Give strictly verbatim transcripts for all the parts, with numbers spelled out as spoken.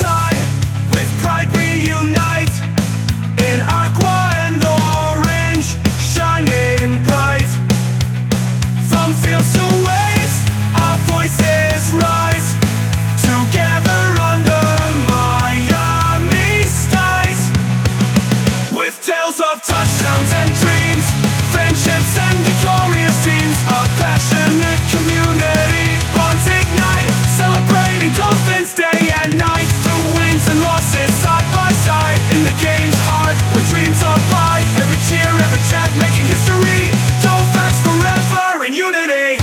side, with pride we unite. In aqua and orange, shining bright. From fields to waves, our voices rise. Together under Miami skies. With tales of touchdowns and dreams, friendships and victorious teams. A passionate community, bonds ignite. Celebrating Dolphins day and night. Through wins and losses, side by side. In the game's heart, where dreams abide. Every cheer, every chant, making history. Dolphins forever in unity.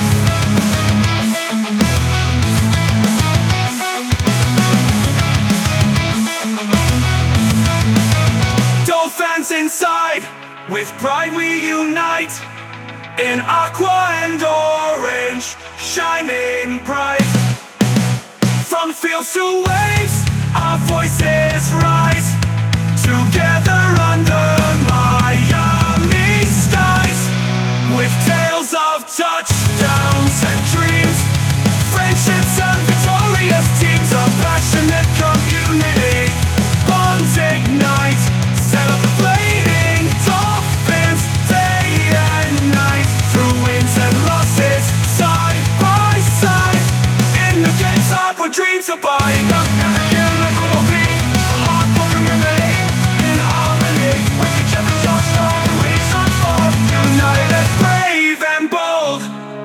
Dolphins inside, with pride we unite. In aqua and orange, shining bright. From fields to waves, our voices rise. Together under Miami skies. With tales of touchdowns and dreams, friendships and victorious teams. A passionate community, bonds ignite. Celebrating Dolphins day and night. Through wins and losses, side by side. In the game's heart where dreams abide. In harmony, with each other so strong. We stand for united, brave and bold.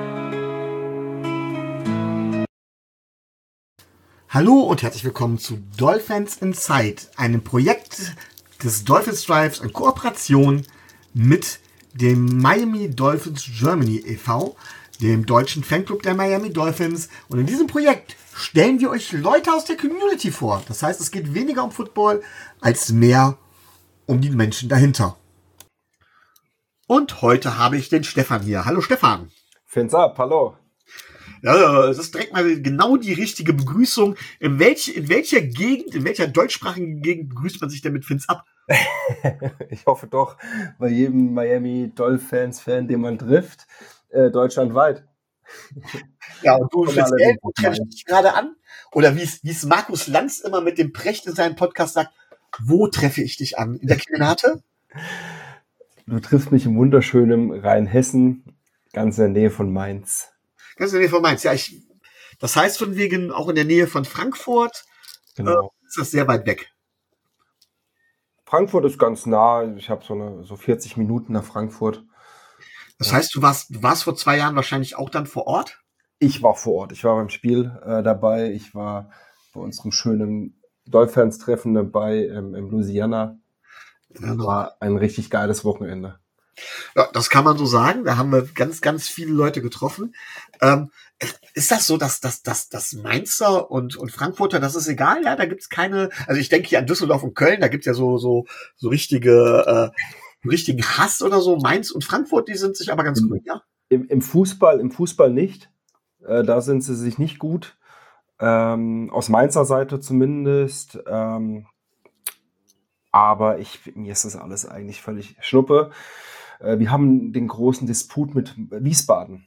Hallo und herzlich willkommen zu Dolphins Inside, einem Projekt des Dolphins Drives in Kooperation mit dem Miami Dolphins Germany e V, dem deutschen Fanclub der Miami Dolphins. Und in diesem Projekt stellen wir euch Leute aus der Community vor. Das heißt, es geht weniger um Football als mehr um die Menschen dahinter. Und heute habe ich den Stefan hier. Hallo Stefan. Fins ab, hallo. Ja, das ist direkt mal genau die richtige Begrüßung. In, welch, in welcher Gegend, in welcher deutschsprachigen Gegend begrüßt man sich denn mit Fins ab? Ich hoffe doch bei jedem Miami Dolphins-Fan, den man trifft, äh, deutschlandweit. Ja, und du speziell, wo treffe ich dich gerade an? Oder wie es, wie es Markus Lanz immer mit dem Precht in seinem Podcast sagt, wo treffe ich dich an? In der Klinate? Du triffst mich im wunderschönen Rheinhessen, ganz in der Nähe von Mainz. Ganz in der Nähe von Mainz. Ja, ich, das heißt von wegen auch in der Nähe von Frankfurt. Genau. Äh, ist das sehr weit weg. Frankfurt ist ganz nah. Ich habe so eine so vierzig Minuten nach Frankfurt. Das heißt, du warst, du warst vor zwei Jahren wahrscheinlich auch dann vor Ort? Ich war vor Ort. Ich war beim Spiel äh, dabei. Ich war bei unserem schönen Dolphins-Treffen dabei ähm, in Louisiana. Ja, war ein richtig geiles Wochenende. Ja, das kann man so sagen. Da haben wir ganz, ganz viele Leute getroffen. Ähm, ist das so, dass dass dass dass Mainzer und und Frankfurter, das ist egal? Ja, da gibt's keine. Also ich denke hier an Düsseldorf und Köln. Da gibt's ja so so so richtige äh, richtigen Hass oder so. Mainz und Frankfurt, die sind sich aber ganz gut. Ja. Im, im Fußball, im Fußball nicht. Äh, da sind sie sich nicht gut. Ähm, aus Mainzer Seite zumindest. Ähm, aber ich mir ist das alles eigentlich völlig Schnuppe. Wir haben den großen Disput mit Wiesbaden,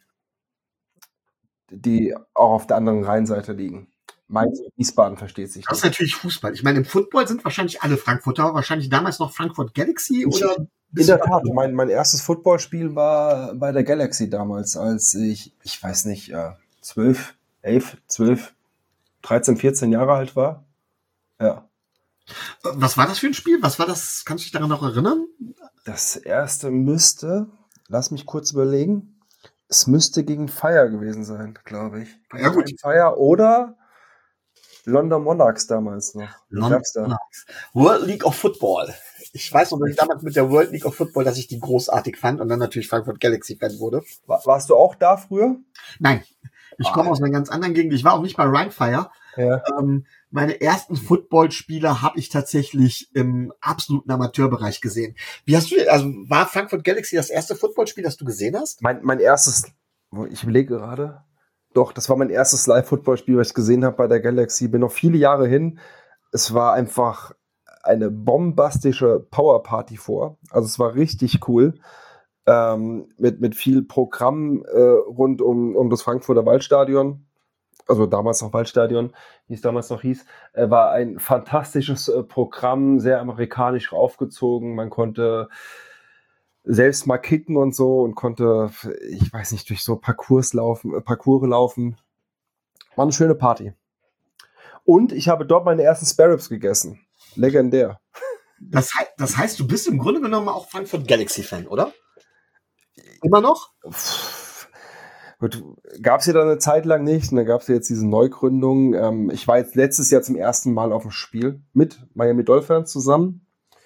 die auch auf der anderen Rheinseite liegen. Mainz und Wiesbaden versteht sich. Das ist natürlich Fußball. Ich meine, im Football sind wahrscheinlich alle Frankfurter, wahrscheinlich damals noch Frankfurt Galaxy oder? In der Tat, mein, mein erstes Footballspiel war bei der Galaxy damals, als ich, ich weiß nicht, zwölf, elf, zwölf, dreizehn, vierzehn Jahre alt war. Ja. Was war das für ein Spiel? Was war das? Kannst du dich daran noch erinnern? Das erste müsste, lass mich kurz überlegen, es müsste gegen Fire gewesen sein, glaube ich. Ja, gut. Fire oder London Monarchs damals noch. London Monarchs. World League of Football. Ich weiß noch, dass ich damals mit der World League of Football, dass ich die großartig fand und dann natürlich Frankfurt Galaxy-Fan wurde. War, warst du auch da früher? Nein. Ich komme aus einer ganz anderen Gegend. Ich war auch nicht bei Rheinfire. Ja. Ähm, meine ersten Footballspieler habe ich tatsächlich im absoluten Amateurbereich gesehen. Wie hast du, also war Frankfurt Galaxy das erste Footballspiel, das du gesehen hast? Mein, mein erstes, ich überlege gerade, doch, das war mein erstes Live-Footballspiel, was ich gesehen habe bei der Galaxy. Bin noch viele Jahre hin. Es war einfach eine bombastische Powerparty vor. Also es war richtig cool. Ähm, mit, mit viel Programm äh, rund um, um das Frankfurter Waldstadion. also damals noch Waldstadion, wie es damals noch hieß, äh, war ein fantastisches äh, Programm, sehr amerikanisch aufgezogen. Man konnte selbst mal kicken und so und konnte, ich weiß nicht, durch so Parcours laufen, äh, Parcours laufen. War eine schöne Party. Und ich habe dort meine ersten Spare Ribs gegessen. Legendär. Das, hei- das heißt, du bist im Grunde genommen auch Frankfurt Galaxy-Fan, oder? Immer noch? Pff, gut, gab es ja dann eine Zeit lang nicht. Und dann gab es ja jetzt diese Neugründung. Ähm, ich war jetzt letztes Jahr zum ersten Mal auf dem Spiel mit Miami Dolphins zusammen.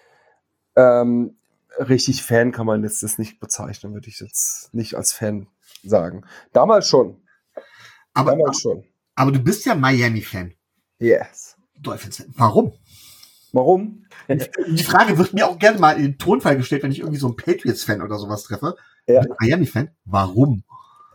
Ähm, richtig Fan kann man jetzt das nicht bezeichnen, würde ich jetzt nicht als Fan sagen. Damals schon. Aber, Damals schon. aber du bist ja Miami-Fan. Yes. Dolphins-Fan. Warum? Warum? Die Frage wird mir auch gerne mal in den Tonfall gestellt, wenn ich irgendwie so einen Patriots-Fan oder sowas treffe. Ja. Miami-Fan. Warum?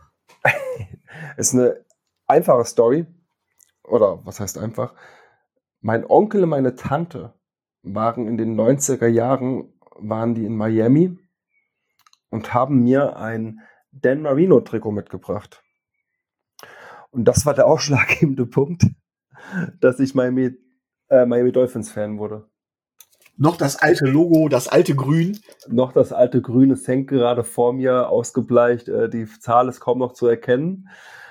Ist eine einfache Story. Oder was heißt einfach? Mein Onkel und meine Tante waren in den neunziger Jahren, waren die in Miami und haben mir ein Dan Marino-Trikot mitgebracht. Und das war der ausschlaggebende Punkt, dass ich Miami, äh, Miami Dolphins-Fan wurde. Noch das alte Logo, das alte Grün. Noch das alte Grün, es hängt gerade vor mir, ausgebleicht, äh, die Zahl ist kaum noch zu erkennen.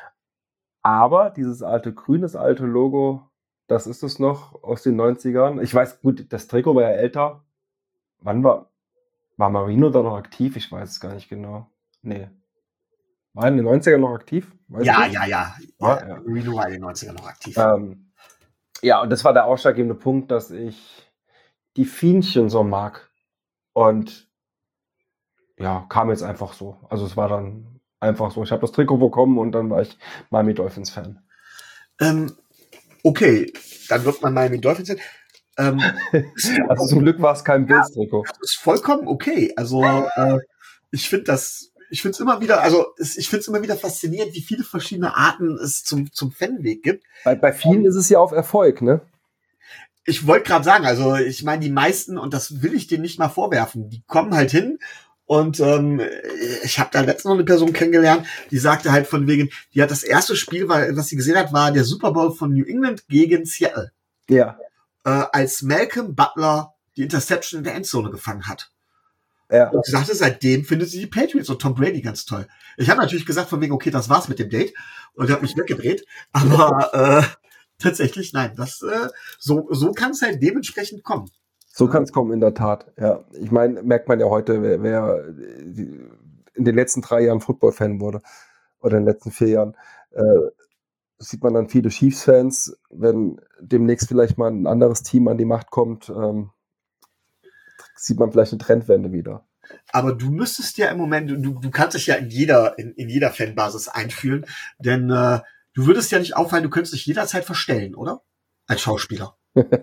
Aber dieses alte Grün, das alte Logo, das ist es noch aus den neunzigern. Ich weiß, gut, das Trikot war ja älter. Wann war, war Marino da noch aktiv? Ich weiß es gar nicht genau. Nee. War er in den neunzigern noch aktiv? Weiß Ja, ich nicht. ja, ja, Ja, ja. ja. Reno war in den neunziger noch aktiv. Ähm, ja, und das war der ausschlaggebende Punkt, dass ich die Fienchen so mag. Und ja, kam jetzt einfach so. Also es war dann einfach so. Ich habe das Trikot bekommen und dann war ich Miami Dolphins Fan. Ähm, okay, dann wird man Miami Dolphins Fan. Ähm, Also zum Glück war es kein Bills-Trikot. das ist vollkommen okay. Also äh, ich finde das, ich finde es immer wieder, also es, ich finde es immer wieder faszinierend, wie viele verschiedene Arten es zum zum Fanweg gibt. Bei, bei vielen ist es ja auf Erfolg, ne? Ich wollte gerade sagen, also ich meine, die meisten, und das will ich denen nicht mal vorwerfen, die kommen halt hin und ähm, ich habe da letztens noch eine Person kennengelernt, die sagte halt von wegen, die hat das erste Spiel, weil, was sie gesehen hat, war der Super Bowl von New England gegen Seattle, Ja. äh, als Malcolm Butler die Interception in der Endzone gefangen hat. Ja. Und sie sagte, seitdem findet sie die Patriots und Tom Brady ganz toll. Ich habe natürlich gesagt von wegen, okay, das war's mit dem Date und habe mich weggedreht, aber äh, tatsächlich, nein, das äh, so so kann es halt dementsprechend kommen. So kann es kommen, in der Tat. Ja. Ich meine, merkt man ja heute, wer, wer in den letzten drei Jahren Football-Fan wurde oder in den letzten vier Jahren, äh, sieht man dann viele Chiefs-Fans, wenn demnächst vielleicht mal ein anderes Team an die Macht kommt, ähm, sieht man vielleicht eine Trendwende wieder. Aber du müsstest ja im Moment, du, du kannst dich ja in jeder in, in jeder Fanbasis einfühlen, denn äh, du würdest ja nicht auffallen, du könntest dich jederzeit verstellen, oder? Als Schauspieler.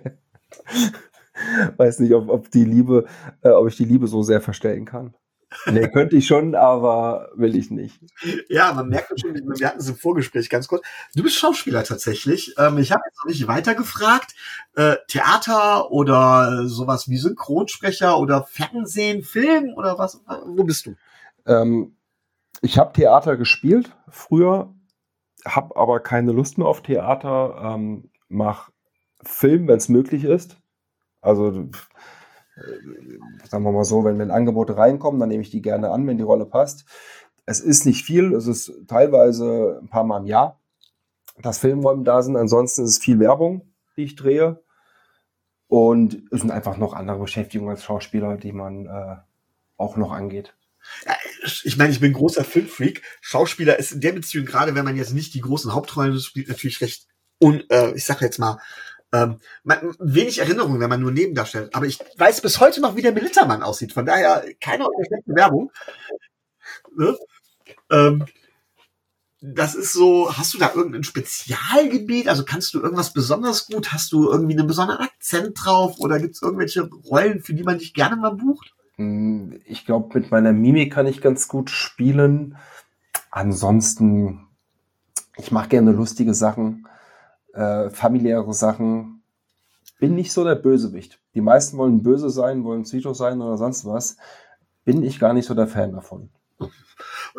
Weiß nicht, ob, ob die Liebe, äh, ob ich die Liebe so sehr verstellen kann. Nee, könnte ich schon, aber will ich nicht. Ja, man merkt schon, wir hatten es im Vorgespräch ganz kurz. Du bist Schauspieler tatsächlich. Ähm, ich habe jetzt noch nicht weiter gefragt. Äh, Theater oder sowas wie Synchronsprecher oder Fernsehen, Film oder was? Wo bist du? Ähm, ich habe Theater gespielt früher, habe aber keine Lust mehr auf Theater, ähm, mach Film, wenn es möglich ist. Also äh, sagen wir mal so, wenn, wenn Angebote reinkommen, dann nehme ich die gerne an, wenn die Rolle passt. Es ist nicht viel, es ist teilweise ein paar Mal im Jahr, dass Filmräume da sind. Ansonsten ist es viel Werbung, die ich drehe. Und es sind einfach noch andere Beschäftigungen als Schauspieler, die man äh, auch noch angeht. Ja, ich meine, ich bin großer Filmfreak. Schauspieler ist in der Beziehung, gerade wenn man jetzt nicht die großen Hauptrollen spielt, natürlich recht, un, äh, ich sag jetzt mal, ähm, man, wenig Erinnerung, wenn man nur nebendarstellt. Aber ich weiß bis heute noch, wie der Militermann aussieht. Von daher keine unterstellte Werbung. Ne? Ähm, das ist so, hast du da irgendein Spezialgebiet? Also kannst du irgendwas besonders gut? Hast du irgendwie einen besonderen Akzent drauf? Oder gibt es irgendwelche Rollen, für die man dich gerne mal bucht? Ich glaube, mit meiner Mimik kann ich ganz gut spielen. Ansonsten, ich mache gerne lustige Sachen, äh, familiäre Sachen. Bin nicht so der Bösewicht. Die meisten wollen böse sein, wollen Psycho sein oder sonst was. Bin ich gar nicht so der Fan davon.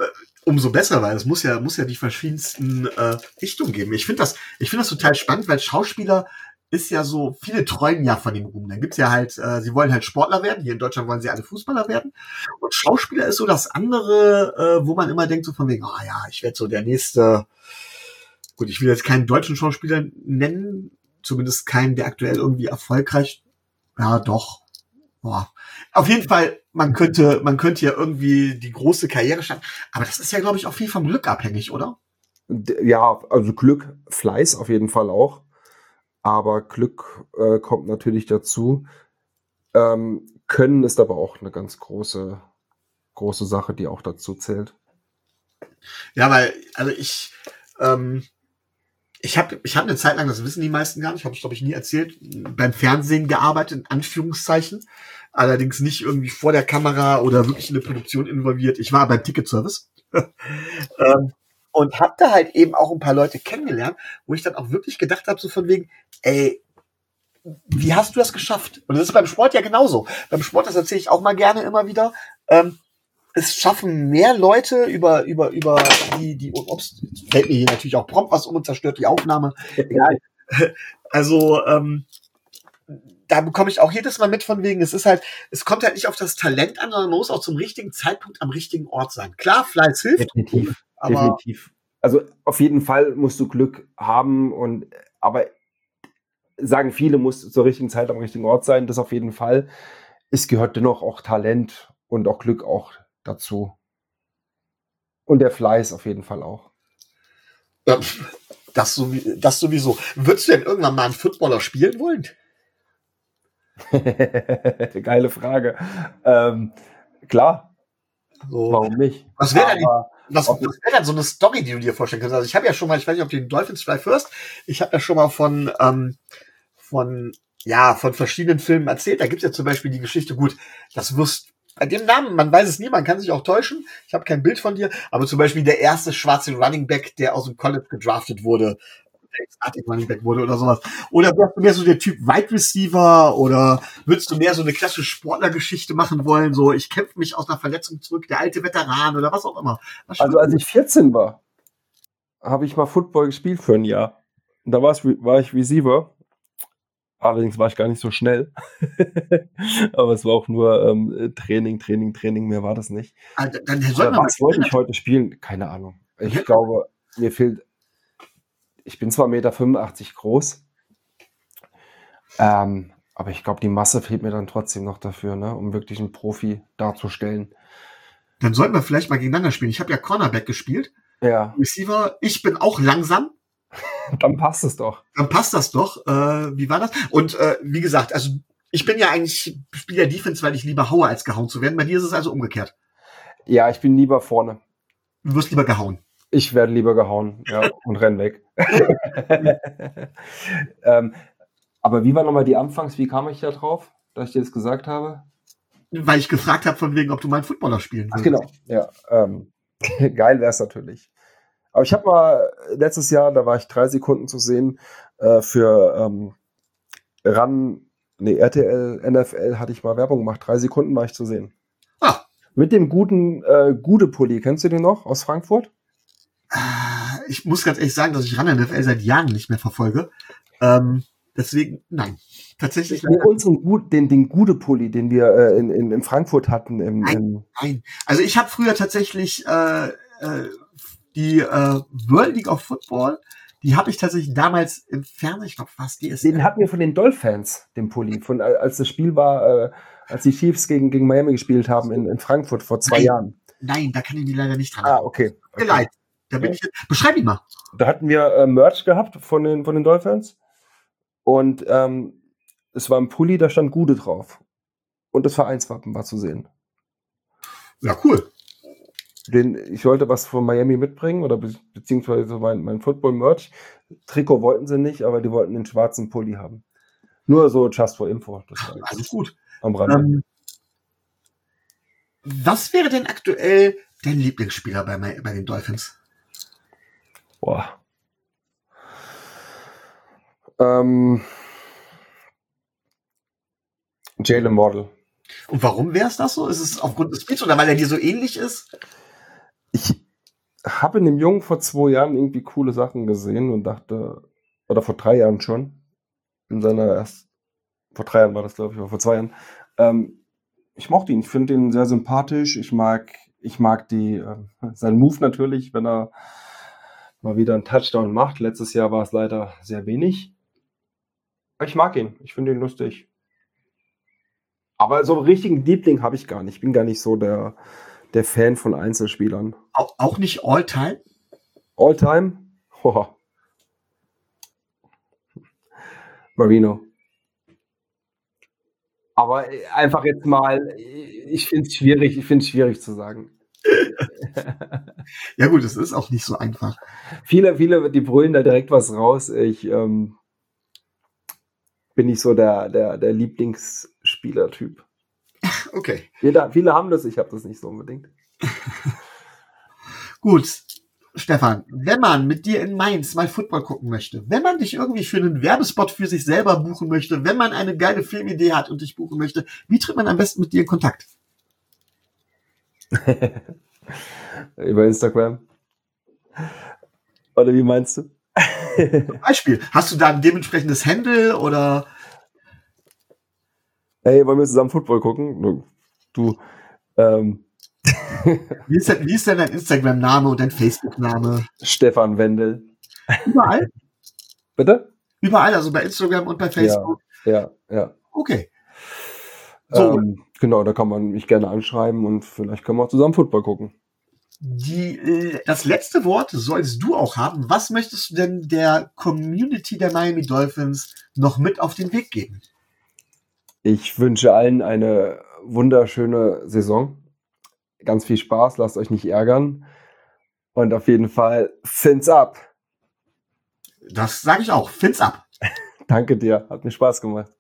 umso besser, weil es muss ja, muss ja die verschiedensten äh, Richtungen geben. Ich finde das, ich finde das total spannend, weil Schauspieler ist ja so, viele träumen ja von dem Ruhm. Dann gibt's ja halt, äh, sie wollen halt Sportler werden. Hier in Deutschland wollen sie alle Fußballer werden. Und Schauspieler ist so das andere, äh, wo man immer denkt so von wegen, ah oh ja, ich werde so der nächste, gut, ich will jetzt keinen deutschen Schauspieler nennen, zumindest keinen, der aktuell irgendwie erfolgreich, ja doch, boah. Auf jeden Fall, man könnte, man könnte ja irgendwie die große Karriere starten. Aber das ist ja, glaube ich, auch viel vom Glück abhängig, oder? Ja, also Glück, Fleiß auf jeden Fall auch. Aber Glück äh, kommt natürlich dazu. Ähm, Können ist aber auch eine ganz große, große Sache, die auch dazu zählt. Ja, weil, also ich, ähm, ich habe ich hab eine Zeit lang, das wissen die meisten gar nicht, habe ich glaube ich nie erzählt, beim Fernsehen gearbeitet, in Anführungszeichen. Allerdings nicht irgendwie vor der Kamera oder wirklich in der Produktion involviert. Ich war beim Ticketservice. ähm, und habe da halt eben auch ein paar Leute kennengelernt, wo ich dann auch wirklich gedacht habe, so von wegen, ey, wie hast du das geschafft? Und das ist beim Sport ja genauso. Beim Sport, das erzähle ich auch mal gerne immer wieder, ähm, es schaffen mehr Leute über, über, über die, die, ups, fällt mir hier natürlich auch prompt was um und zerstört die Aufnahme. Egal. Also, ähm, da bekomme ich auch jedes Mal mit von wegen, es ist halt, es kommt halt nicht auf das Talent an, sondern man muss auch zum richtigen Zeitpunkt am richtigen Ort sein. Klar, Fleiß hilft. Definitiv, aber definitiv. Also auf jeden Fall musst du Glück haben und, aber sagen viele, muss zur richtigen Zeit am richtigen Ort sein, das auf jeden Fall. Es gehört dennoch auch Talent und auch Glück auch dazu. Und der Fleiß auf jeden Fall auch. Ja, das, sowie, das sowieso. Würdest du denn irgendwann mal einen Footballer spielen wollen? Geile Frage. Ähm, klar. So. Warum nicht? Was wäre denn, was, was wär denn so eine Story, die du dir vorstellen kannst? Also ich habe ja schon mal, ich weiß nicht, ob du den Dolphins Drive hörst, ich habe ja schon mal von, ähm, von, ja, von verschiedenen Filmen erzählt. Da gibt's ja zum Beispiel die Geschichte, gut, das wirst bei dem Namen, man weiß es nie, man kann sich auch täuschen. Ich habe kein Bild von dir, aber zum Beispiel der erste schwarze Running Back, der aus dem College gedraftet wurde, der Starting Running Back wurde oder sowas. Oder wärst du mehr so der Typ Wide Receiver oder würdest du mehr so eine klassische Sportlergeschichte machen wollen, so ich kämpfe mich aus einer Verletzung zurück, der alte Veteran oder was auch immer. Was also als ich vierzehn war, habe ich mal Football gespielt für ein Jahr. Und da war's, war ich Receiver. Allerdings war ich gar nicht so schnell. Aber es war auch nur ähm, Training, Training, Training. Mehr war das nicht. Also, dann soll man was wollte ich heute spielen? Keine Ahnung. Ich ja. glaube, mir fehlt... Ich bin zwar eins Komma fünfundachtzig Meter groß, ähm, aber ich glaube, die Masse fehlt mir dann trotzdem noch dafür, ne, um wirklich einen Profi darzustellen. Dann sollten wir vielleicht mal gegeneinander spielen. Ich habe ja Cornerback gespielt. Ja. Receiver. Ich bin auch langsam. Dann passt es doch. Dann passt das doch. Äh, wie war das? Und äh, wie gesagt, also ich bin ja eigentlich Spieler Defense, weil ich lieber haue, als gehauen zu werden. Bei dir ist es also umgekehrt. Ja, ich bin lieber vorne. Du wirst lieber gehauen. Ich werde lieber gehauen, ja, und renn weg. ähm, aber wie war nochmal die Anfangs? Wie kam ich da drauf, dass ich dir das gesagt habe? Weil ich gefragt habe, von wegen, ob du mal einen Footballer spielen willst. Ach, genau, ja. Ähm, geil wäre es natürlich. Aber ich habe mal letztes Jahr, da war ich drei Sekunden zu sehen, äh, für ähm, Run, nee, R T L, N F L hatte ich mal Werbung gemacht. Drei Sekunden war ich zu sehen. Ah. Mit dem guten äh, Gude-Pulli. Kennst du den noch aus Frankfurt? Ich muss ganz ehrlich sagen, dass ich Run N F L seit Jahren nicht mehr verfolge. Ähm, deswegen, nein. Tatsächlich. Nee, unseren, den, den Gude-Pulli, den wir äh, in, in, in Frankfurt hatten. Im, nein, im nein. Also ich habe früher tatsächlich äh, äh, die äh, World League of Football, die habe ich tatsächlich damals im Fernsehen, ich glaube fast die ist. Den hatten wir von den Dolphins, den Pulli, von als das Spiel war, äh, als die Chiefs gegen, gegen Miami gespielt haben in, in Frankfurt vor zwei nein, Jahren. Nein, da kann ich mich leider nicht dran. Ah, okay. okay. Leid. Da bin ja. ich. Beschreib ihn mal. Da hatten wir äh, Merch gehabt von den, von den Dolphins. Und ähm, es war ein Pulli, da stand Gude drauf. Und das Vereinswappen war zu sehen. Ja, cool. Den, ich wollte was von Miami mitbringen, oder be- beziehungsweise mein, mein Football-Merch. Trikot wollten sie nicht, aber die wollten den schwarzen Pulli haben. Nur so just for info. Das war alles gut. Am Rande. Ähm, was wäre denn aktuell dein Lieblingsspieler bei, bei den Dolphins? Boah. Ähm, Jalen Waddle. Und warum wäre es das so? Ist es aufgrund des Spiels oder weil er dir so ähnlich ist? Ich, habe in dem Jungen vor zwei Jahren irgendwie coole Sachen gesehen und dachte, oder vor drei Jahren schon, in seiner erst, vor drei Jahren war das, glaube ich, oder vor zwei Jahren. Ähm, ich mochte ihn, ich finde ihn sehr sympathisch. Ich mag, ich mag die, äh, seinen Move natürlich, wenn er mal wieder einen Touchdown macht. Letztes Jahr war es leider sehr wenig. Aber ich mag ihn, ich finde ihn lustig. Aber so einen richtigen Liebling habe ich gar nicht. Ich bin gar nicht so der, der Fan von Einzelspielern. Auch, auch nicht All-Time? All-Time? Oh. Marino. Aber einfach jetzt mal, ich finde es schwierig, ich finde es schwierig zu sagen. Ja gut, es ist auch nicht so einfach. Viele, viele, die brüllen da direkt was raus. Ich ähm, bin nicht so der, der, der Lieblingsspielertyp. Okay. Viele, viele haben das, ich habe das nicht so unbedingt. Gut, Stefan, wenn man mit dir in Mainz mal Football gucken möchte, wenn man dich irgendwie für einen Werbespot für sich selber buchen möchte, wenn man eine geile Filmidee hat und dich buchen möchte, wie tritt man am besten mit dir in Kontakt? Über Instagram. Oder wie meinst du? Beispiel, hast du da ein dementsprechendes Handle oder? Hey, wollen wir zusammen Football gucken? Du, ähm. wie, ist denn, wie ist denn dein Instagram-Name und dein Facebook-Name? Stefan Wendel. Überall? Bitte? Überall, also bei Instagram und bei Facebook? Ja, ja. ja. Okay. So. Ähm, genau, da kann man mich gerne anschreiben und vielleicht können wir auch zusammen Football gucken. Die, das letzte Wort sollst du auch haben. Was möchtest du denn der Community der Miami Dolphins noch mit auf den Weg geben? Ich wünsche allen eine wunderschöne Saison. Ganz viel Spaß, lasst euch nicht ärgern. Und auf jeden Fall Fins up. Das sage ich auch. Fins up. Danke dir, hat mir Spaß gemacht.